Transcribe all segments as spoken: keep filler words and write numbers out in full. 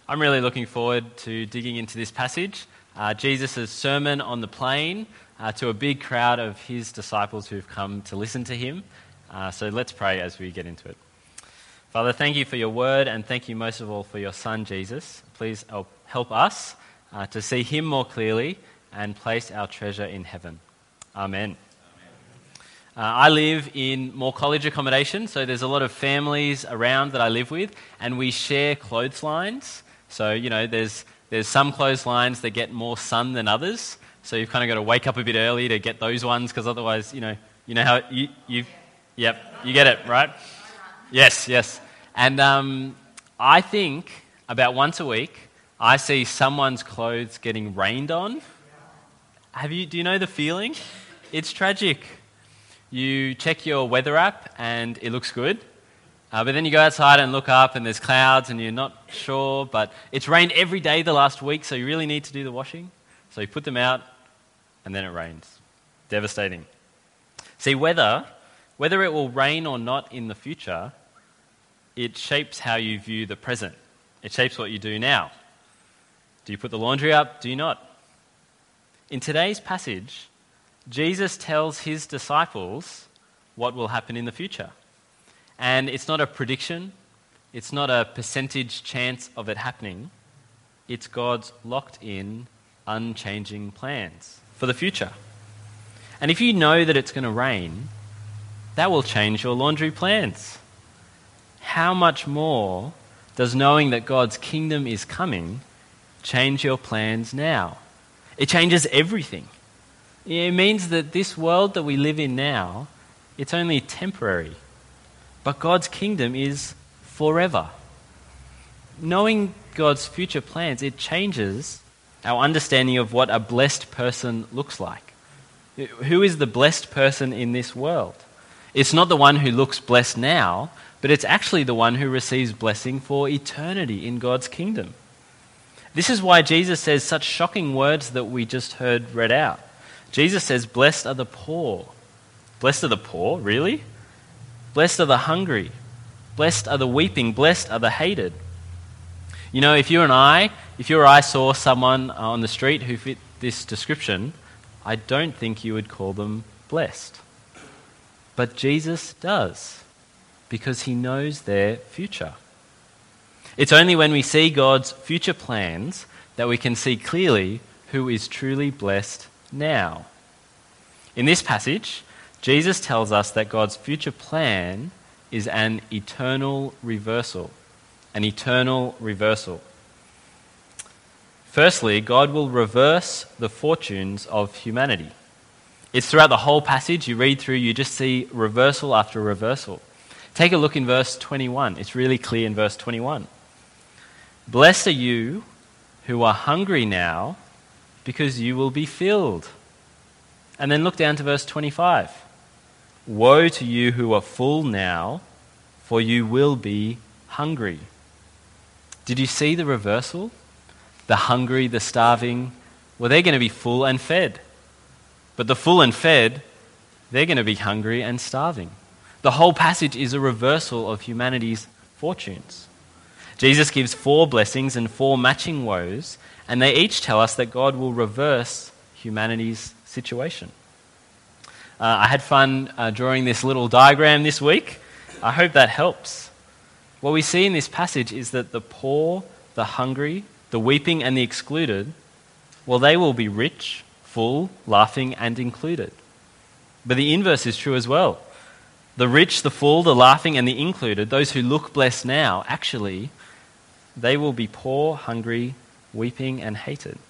I'm really looking forward to digging into this passage, uh, Jesus' sermon on the plain, uh, to a big crowd of his disciples who've come to listen to him. Uh, so let's pray as we get into it. Father, thank you for your word, and thank you most of all for your son, Jesus. Please help, help us uh, to see him more clearly and place our treasure in heaven. Amen. Uh, I live in more college accommodation, so there's a lot of families around that I live with, and we share clotheslines. So, you know, there's there's some clotheslines that get more sun than others, so you've kind of got to wake up a bit early to get those ones, because otherwise, you know, you know how you, you, yep, you get it, right? Yes, yes. And um, I think about once a week, I see someone's clothes getting rained on. Have you? Do you know the feeling? It's tragic. You check your weather app and it looks good, uh, but then you go outside and look up and there's clouds and you're not sure, but it's rained every day the last week, so you really need to do the washing. So you put them out and then it rains. Devastating. See, weather, whether it will rain or not in the future, it shapes how you view the present. It shapes what you do now. Do you put the laundry up? Do you not? In today's passage, Jesus tells his disciples what will happen in the future. And it's not a prediction. It's not a percentage chance of it happening. It's God's locked-in, unchanging plans for the future. And if you know that it's going to rain, that will change your laundry plans. How much more does knowing that God's kingdom is coming change your plans now? It changes everything. It means that this world that we live in now, it's only temporary. But God's kingdom is forever. Knowing God's future plans, it changes our understanding of what a blessed person looks like. Who is the blessed person in this world? It's not the one who looks blessed now, but it's actually the one who receives blessing for eternity in God's kingdom. This is why Jesus says such shocking words that we just heard read out. Jesus says, blessed are the poor. Blessed are the poor? Really? Blessed are the hungry. Blessed are the weeping. Blessed are the hated. You know, if you and I, if you or I saw someone on the street who fit this description, I don't think you would call them blessed. But Jesus does, because he knows their future. It's only when we see God's future plans that we can see clearly who is truly blessed now. In this passage, Jesus tells us that God's future plan is an eternal reversal. An eternal reversal. Firstly, God will reverse the fortunes of humanity. It's throughout the whole passage, you read through, you just see reversal after reversal. Take a look in verse twenty-one. It's really clear in verse twenty-one. Blessed are you who are hungry now, because you will be filled. And then look down to verse twenty-five. Woe to you who are full now, for you will be hungry. Did you see the reversal? The hungry, the starving, well, they're going to be full and fed. But the full and fed, they're going to be hungry and starving. The whole passage is a reversal of humanity's fortunes. Jesus gives four blessings and four matching woes, and they each tell us that God will reverse humanity's situation. Uh, I had fun uh, drawing this little diagram this week. I hope that helps. What we see in this passage is that the poor, the hungry, the weeping and the excluded, well, they will be rich, full, laughing and included. But the inverse is true as well. The rich, the full, the laughing and the included, those who look blessed now, actually, they will be poor, hungry, weeping and hated.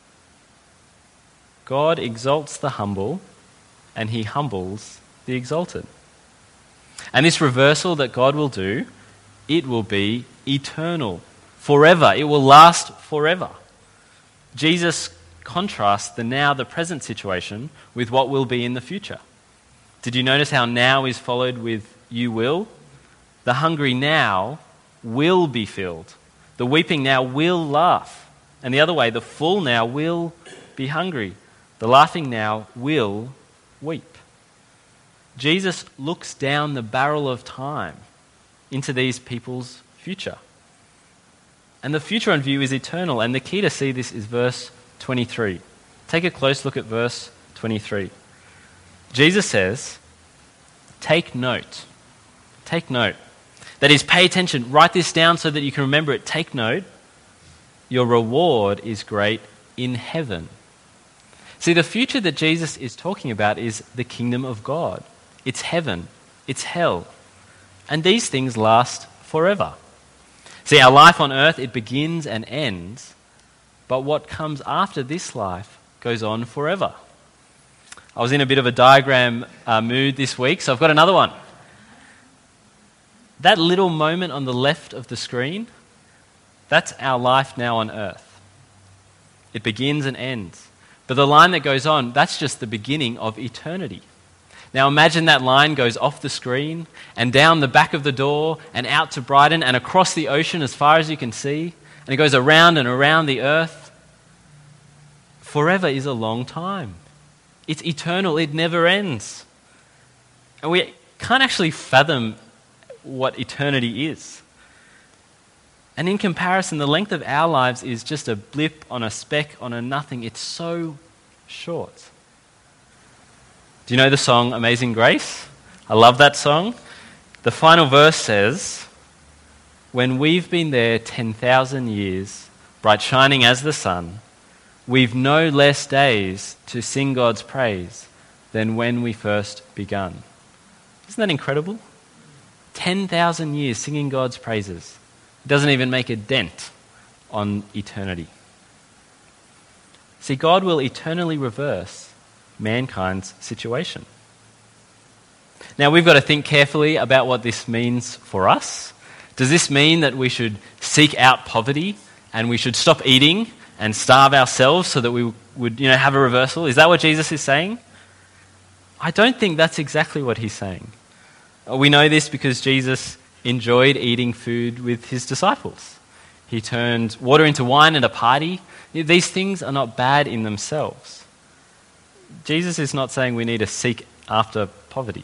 God exalts the humble and he humbles the exalted. And this reversal that God will do, it will be eternal, forever. It will last forever. Jesus contrasts the now, the present situation with what will be in the future. Did you notice how now is followed with you will? The hungry now will be filled. The weeping now will laugh. And the other way, the full now will be hungry. The laughing now will weep. Jesus looks down the barrel of time into these people's future. And the future on view is eternal. And the key to see this is verse twenty-three. Take a close look at verse twenty-three. Jesus says, take note. Take note. That is, pay attention. Write this down so that you can remember it. Take note. Your reward is great in heaven. See, the future that Jesus is talking about is the kingdom of God. It's heaven. It's hell. And these things last forever. See, our life on earth, it begins and ends, but what comes after this life goes on forever. I was in a bit of a diagram uh, mood this week, so I've got another one. That little moment on the left of the screen, that's our life now on earth. It begins and ends. But the line that goes on, that's just the beginning of eternity. Now imagine that line goes off the screen and down the back of the door and out to Brighton and across the ocean as far as you can see, and it goes around and around the earth. Forever is a long time. It's eternal. It never ends. And we can't actually fathom what eternity is. And in comparison, the length of our lives is just a blip on a speck on a nothing. It's so short. Do you know the song Amazing Grace? I love that song. The final verse says, when we've been there ten thousand years, bright shining as the sun, we've no less days to sing God's praise than when we first begun. Isn't that incredible? ten thousand years singing God's praises. It doesn't even make a dent on eternity. See, God will eternally reverse mankind's situation. Now, we've got to think carefully about what this means for us. Does this mean that we should seek out poverty and we should stop eating and starve ourselves so that we would, you know, have a reversal? Is that what Jesus is saying? I don't think that's exactly what he's saying. We know this because Jesus enjoyed eating food with his disciples. He turned water into wine at a party. These things are not bad in themselves. Jesus is not saying we need to seek after poverty.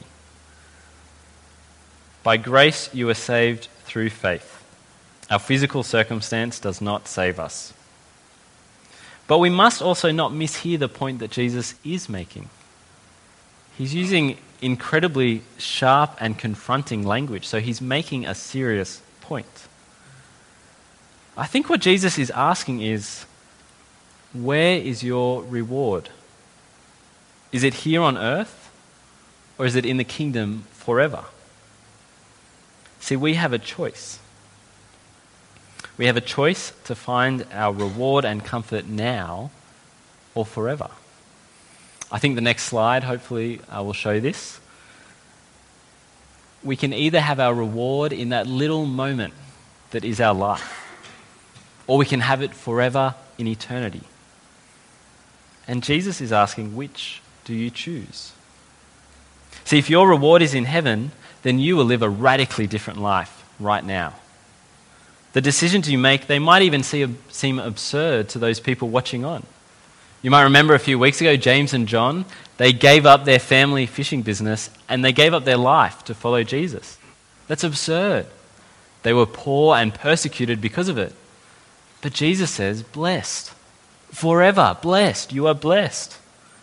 By grace you are saved through faith. Our physical circumstance does not save us. But we must also not mishear the point that Jesus is making. He's using incredibly sharp and confronting language, so he's making a serious point. I think what Jesus is asking is, where is your reward? Is it here on earth, or is it in the kingdom forever? See, we have a choice. We have a choice to find our reward and comfort now or forever. I think the next slide, hopefully, uh, will show this. We can either have our reward in that little moment that is our life, or we can have it forever in eternity. And Jesus is asking, which do you choose? See, if your reward is in heaven, then you will live a radically different life right now. The decisions you make, they might even see, seem absurd to those people watching on. You might remember a few weeks ago, James and John, they gave up their family fishing business and they gave up their life to follow Jesus. That's absurd. They were poor and persecuted because of it. But Jesus says, blessed. Forever, blessed. You are blessed.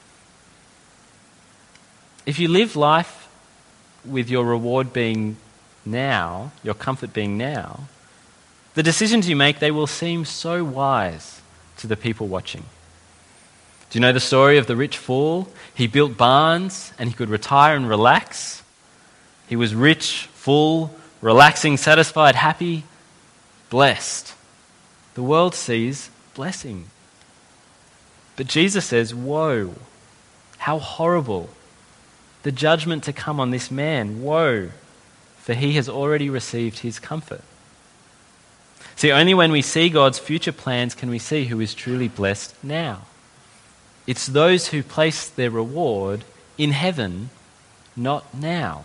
If you live life with your reward being now, your comfort being now, the decisions you make, they will seem so wise to the people watching. Do you know the story of the rich fool? He built barns and he could retire and relax. He was rich, full, relaxing, satisfied, happy, blessed. The world sees blessing. But Jesus says, woe, how horrible. The judgment to come on this man, woe, for he has already received his comfort. See, only when we see God's future plans can we see who is truly blessed now. It's those who place their reward in heaven, not now.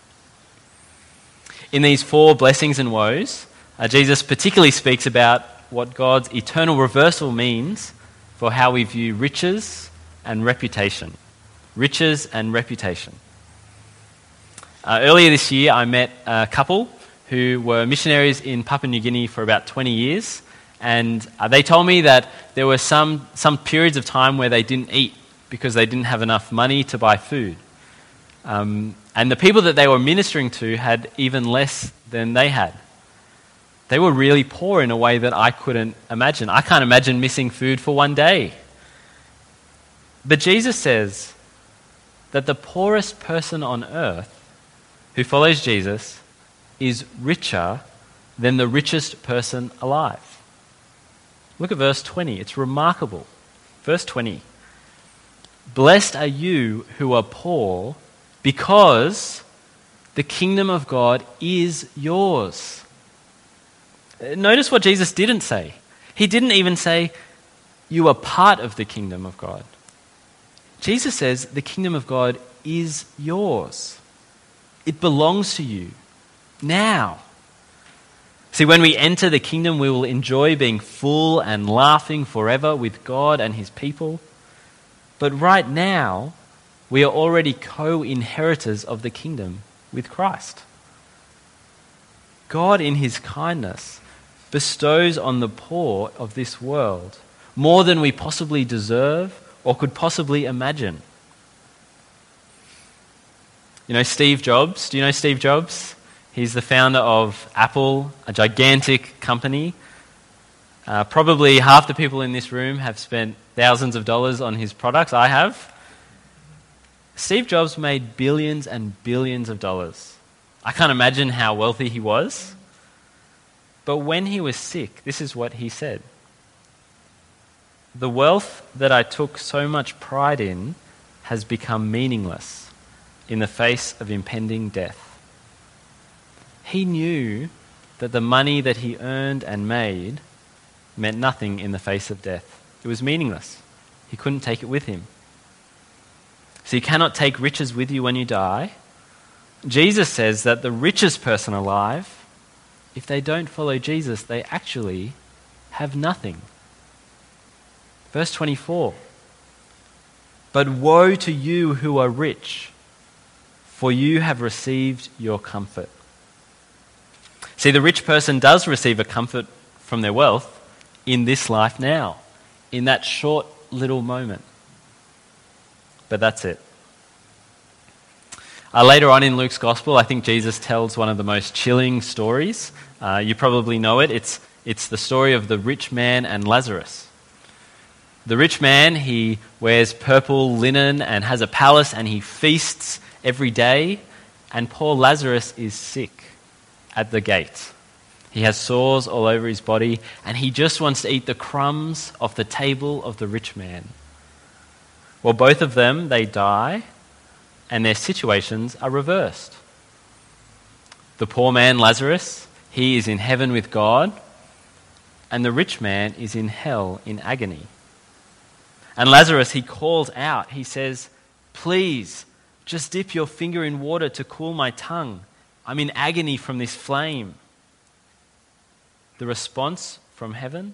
In these four blessings and woes, uh, Jesus particularly speaks about what God's eternal reversal means for how we view riches and reputation. Riches and reputation. Uh, earlier this year, I met a couple who were missionaries in Papua New Guinea for about twenty years, And uh, they told me that there were some, some periods of time where they didn't eat because they didn't have enough money to buy food. Um, and the people that they were ministering to had even less than they had. They were really poor in a way that I couldn't imagine. I can't imagine missing food for one day. But Jesus says that the poorest person on earth who follows Jesus is richer than the richest person alive. Look at verse twenty. It's remarkable. Verse twenty. Blessed are you who are poor, because the kingdom of God is yours. Notice what Jesus didn't say. He didn't even say, you are part of the kingdom of God. Jesus says the kingdom of God is yours. It belongs to you now. See, when we enter the kingdom, we will enjoy being full and laughing forever with God and his people. But right now, we are already co-inheritors of the kingdom with Christ. God, in his kindness, bestows on the poor of this world more than we possibly deserve or could possibly imagine. You know Steve Jobs? Do you know Steve Jobs? He's the founder of Apple, a gigantic company. Uh, probably half the people in this room have spent thousands of dollars on his products. I have. Steve Jobs made billions and billions of dollars. I can't imagine how wealthy he was. But when he was sick, this is what he said. The wealth that I took so much pride in has become meaningless in the face of impending death. He knew that the money that he earned and made meant nothing in the face of death. It was meaningless. He couldn't take it with him. So you cannot take riches with you when you die. Jesus says that the richest person alive, if they don't follow Jesus, they actually have nothing. Verse twenty-four. But woe to you who are rich, for you have received your comfort. See, the rich person does receive a comfort from their wealth in this life now, in that short little moment. But that's it. Uh, later on in Luke's Gospel, I think Jesus tells one of the most chilling stories. Uh, you probably know it. It's, it's the story of the rich man and Lazarus. The rich man, he wears purple linen and has a palace and he feasts every day. And poor Lazarus is sick at the gate. He has sores all over his body and he just wants to eat the crumbs off the table of the rich man. Well, both of them, they die and their situations are reversed. The poor man, Lazarus, he is in heaven with God, and the rich man is in hell in agony. And Lazarus, he calls out, he says, please, just dip your finger in water to cool my tongue. I'm in agony from this flame. The response from heaven?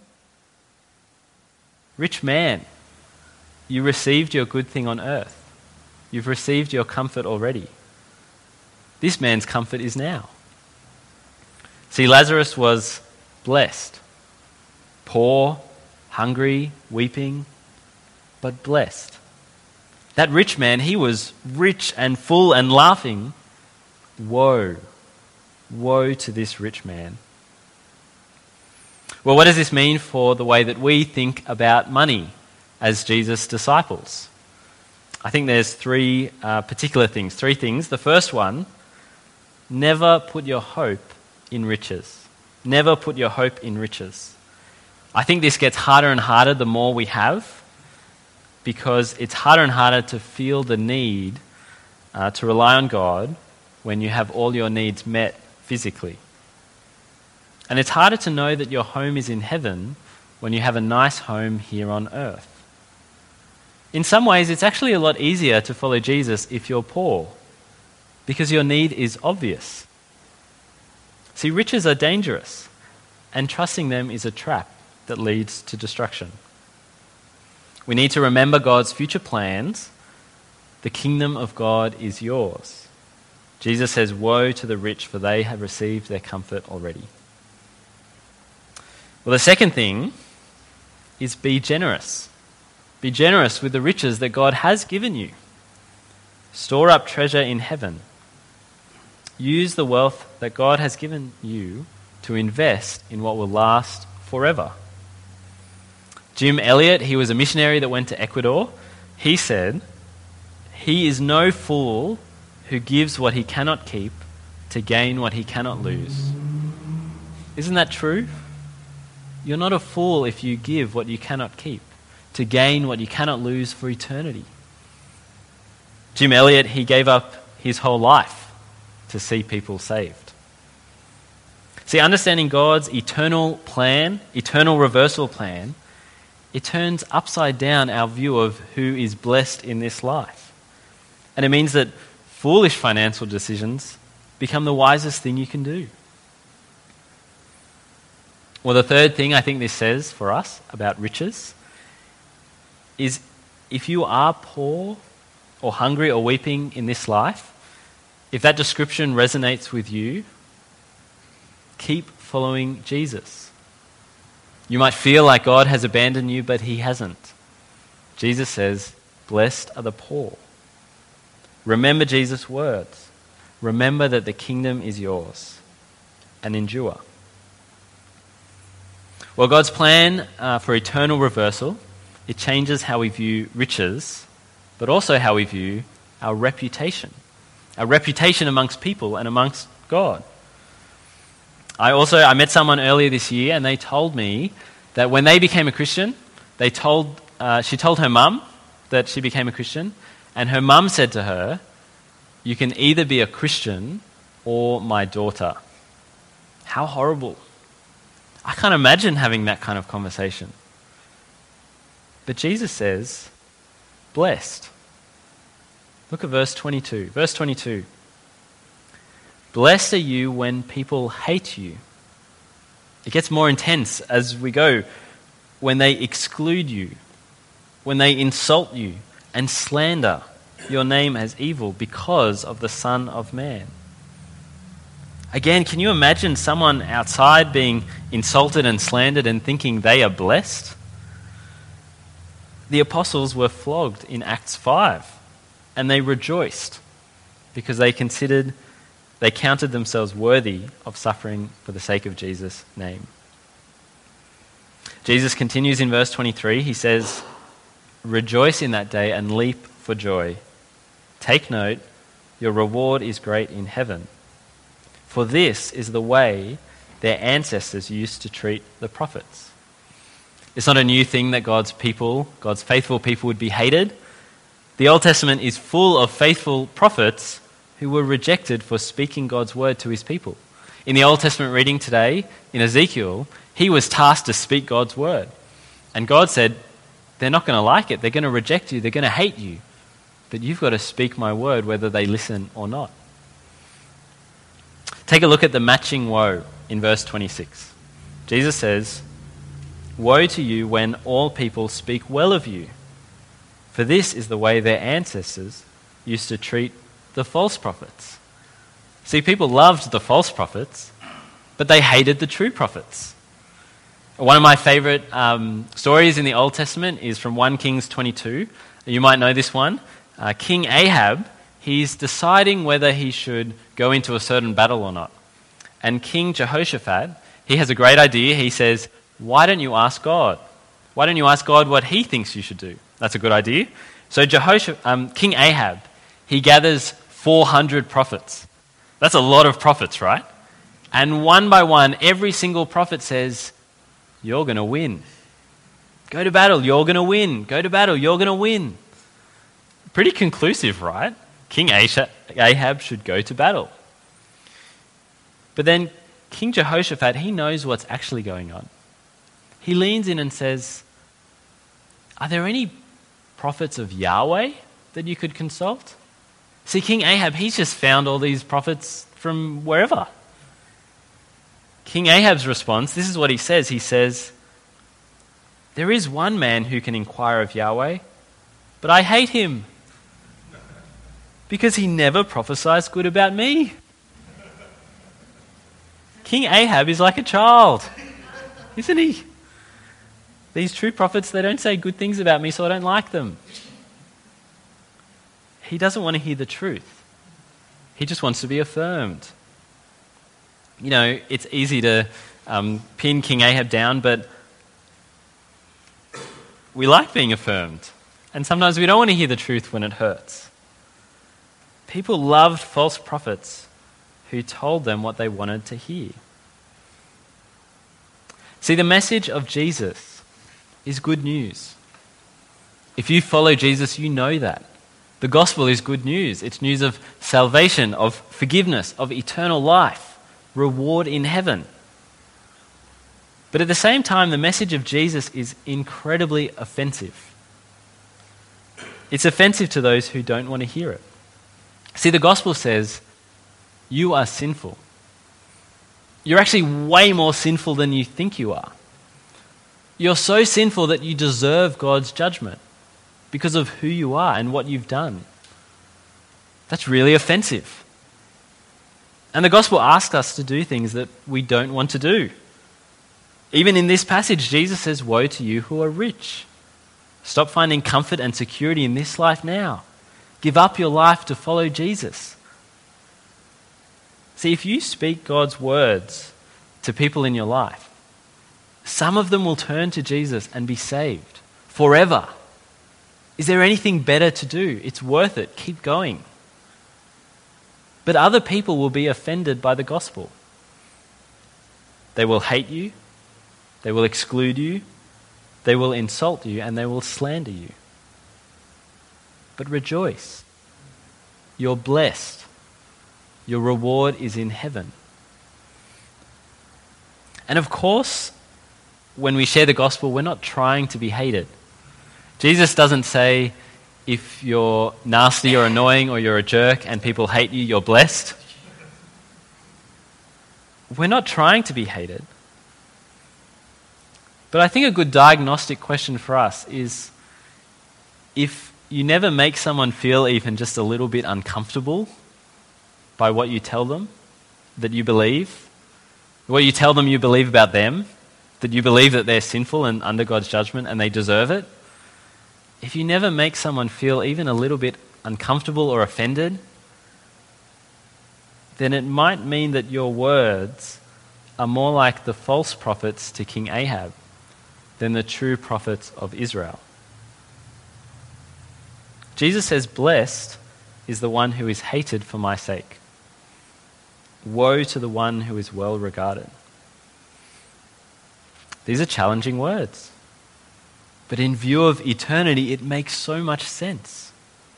Rich man, you received your good thing on earth. You've received your comfort already. This man's comfort is now. See, Lazarus was blessed. Poor, hungry, weeping, but blessed. That rich man, he was rich and full and laughing. Woe. Woe to this rich man. Well, what does this mean for the way that we think about money as Jesus' disciples? I think there's three uh, particular things, three things. The first one, never put your hope in riches. Never put your hope in riches. I think this gets harder and harder the more we have, because it's harder and harder to feel the need uh, to rely on God when you have all your needs met physically. And it's harder to know that your home is in heaven when you have a nice home here on earth. In some ways, it's actually a lot easier to follow Jesus if you're poor, because your need is obvious. See, riches are dangerous, and trusting them is a trap that leads to destruction. We need to remember God's future plans. The kingdom of God is yours. Jesus says, woe to the rich, for they have received their comfort already. Well, the second thing is be generous. Be generous with the riches that God has given you. Store up treasure in heaven. Use the wealth that God has given you to invest in what will last forever. Jim Elliot, he was a missionary that went to Ecuador. He said, "He is no fool who gives what he cannot keep to gain what he cannot lose." Isn't that true? You're not a fool if you give what you cannot keep to gain what you cannot lose for eternity. Jim Elliot, he gave up his whole life to see people saved. See, understanding God's eternal plan, eternal reversal plan, it turns upside down our view of who is blessed in this life. And it means that foolish financial decisions become the wisest thing you can do. Well, the third thing I think this says for us about riches is if you are poor or hungry or weeping in this life, if that description resonates with you, keep following Jesus. You might feel like God has abandoned you, but he hasn't. Jesus says, "Blessed are the poor." Remember Jesus' words. Remember that the kingdom is yours, and endure. Well, God's plan uh, for eternal reversal, it changes how we view riches, but also how we view our reputation. Our reputation amongst people and amongst God. I also, I met someone earlier this year and they told me that when they became a Christian, they told, uh, she told her mum that she became a Christian, and her mum said to her, "You can either be a Christian or my daughter." How horrible. I can't imagine having that kind of conversation. But Jesus says, blessed. Look at verse twenty-two. Verse twenty-two. "Blessed are you when people hate you." It gets more intense as we go. When they exclude you, when they insult you and slander your name as evil because of the Son of Man. Again, can you imagine someone outside being insulted and slandered and thinking they are blessed? The apostles were flogged in Acts five, and they rejoiced because they considered, they counted themselves worthy of suffering for the sake of Jesus' name. Jesus continues in verse twenty-three. He says, "Rejoice in that day and leap for joy. Take note, your reward is great in heaven. For this is the way their ancestors used to treat the prophets." It's not a new thing that God's people, God's faithful people would be hated. The Old Testament is full of faithful prophets who were rejected for speaking God's word to his people. In the Old Testament reading today, in Ezekiel, he was tasked to speak God's word. And God said, they're not going to like it. They're going to reject you. They're going to hate you. But you've got to speak my word whether they listen or not. Take a look at the matching woe in verse twenty-six. Jesus says, "Woe to you when all people speak well of you, for this is the way their ancestors used to treat the false prophets." See, people loved the false prophets, but they hated the true prophets. One of my favorite um, stories in the Old Testament is from First Kings twenty-two. You might know this one. Uh, King Ahab, he's deciding whether he should go into a certain battle or not. And King Jehoshaphat, he has a great idea. He says, "Why don't you ask God? Why don't you ask God what he thinks you should do?" That's a good idea. So Jehoshaphat, um, King Ahab, he gathers four hundred prophets. That's a lot of prophets, right? And one by one, every single prophet says, "You're going to win. Go to battle, you're going to win. Go to battle, you're going to win." Pretty conclusive, right? King Ahab should go to battle. But then King Jehoshaphat, he knows what's actually going on. He leans in and says, "Are there any prophets of Yahweh that you could consult?" See, King Ahab, he's just found all these prophets from wherever. King Ahab's response, this is what he says. He says, "There is one man who can inquire of Yahweh, but I hate him because he never prophesies good about me." King Ahab is like a child. isn't he? These true prophets, they don't say good things about me, so I don't like them. He doesn't want to hear the truth. He just wants to be affirmed. You know, it's easy to um, pin King Ahab down, but we like being affirmed. And sometimes we don't want to hear the truth when it hurts. People loved false prophets who told them what they wanted to hear. See, the message of Jesus is good news. If you follow Jesus, you know that. The gospel is good news. It's news of salvation, of forgiveness, of eternal life, reward in heaven. But at the same time, the message of Jesus is incredibly offensive. It's offensive to those who don't want to hear it. See, the gospel says, you are sinful. You're actually way more sinful than you think you are. You're so sinful that you deserve God's judgment because of who you are and what you've done. That's really offensive. And the gospel asks us to do things that we don't want to do. Even in this passage, Jesus says, woe to you who are rich. Stop finding comfort and security in this life now. Give up your life to follow Jesus. See, if you speak God's words to people in your life, some of them will turn to Jesus and be saved forever. Is there anything better to do? It's worth it. Keep going. But other people will be offended by the gospel. They will hate you. They will exclude you. They will insult you, and they will slander you. But rejoice. You're blessed. Your reward is in heaven. And of course, when we share the gospel, we're not trying to be hated. Jesus doesn't say, if you're nasty or annoying or you're a jerk and people hate you, you're blessed. We're not trying to be hated. But I think a good diagnostic question for us is, if you never make someone feel even just a little bit uncomfortable by what you tell them that you believe, what you tell them you believe about them, that you believe that they're sinful and under God's judgment and they deserve it, if you never make someone feel even a little bit uncomfortable or offended, then it might mean that your words are more like the false prophets to King Ahab than the true prophets of Israel. Jesus says, blessed is the one who is hated for my sake. Woe to the one who is well regarded. These are challenging words. But in view of eternity, it makes so much sense.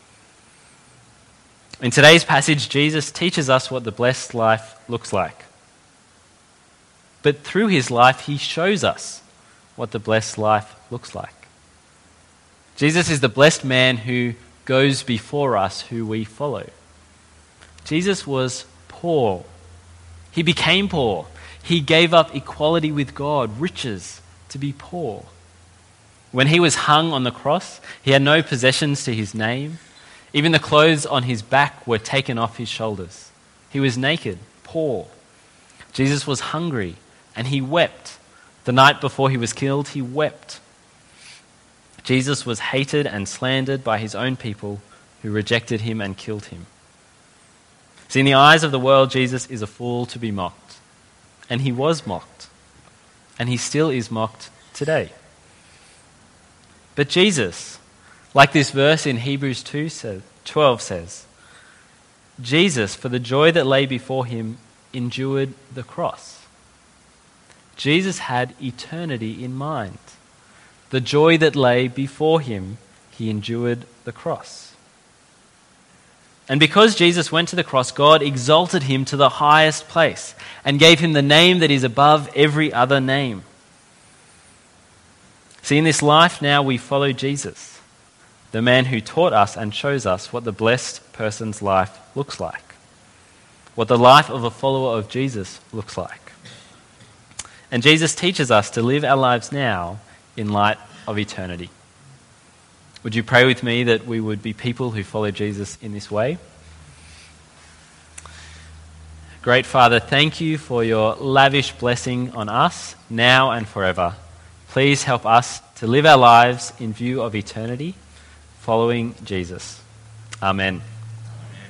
In today's passage, Jesus teaches us what the blessed life looks like. But through his life, he shows us what the blessed life looks like. Jesus is the blessed man who goes before us, who we follow. Jesus was poor. He became poor. He gave up equality with God, riches, to be poor. When he was hung on the cross, he had no possessions to his name. Even the clothes on his back were taken off his shoulders. He was naked, poor. Jesus was hungry, and he wept. The night before he was killed, he wept. Jesus was hated and slandered by his own people who rejected him and killed him. See, in the eyes of the world, Jesus is a fool to be mocked. And he was mocked. And he still is mocked today. But Jesus, like this verse in Hebrews two twelve says, Jesus, for the joy that lay before him, endured the cross. Jesus had eternity in mind. The joy that lay before him, he endured the cross. And because Jesus went to the cross, God exalted him to the highest place and gave him the name that is above every other name. See, in this life now we follow Jesus, the man who taught us and shows us what the blessed person's life looks like, what the life of a follower of Jesus looks like. And Jesus teaches us to live our lives now in light of eternity. Would you pray with me that we would be people who follow Jesus in this way? Great Father, thank you for your lavish blessing on us now and forever. Please help us to live our lives in view of eternity, following Jesus. Amen.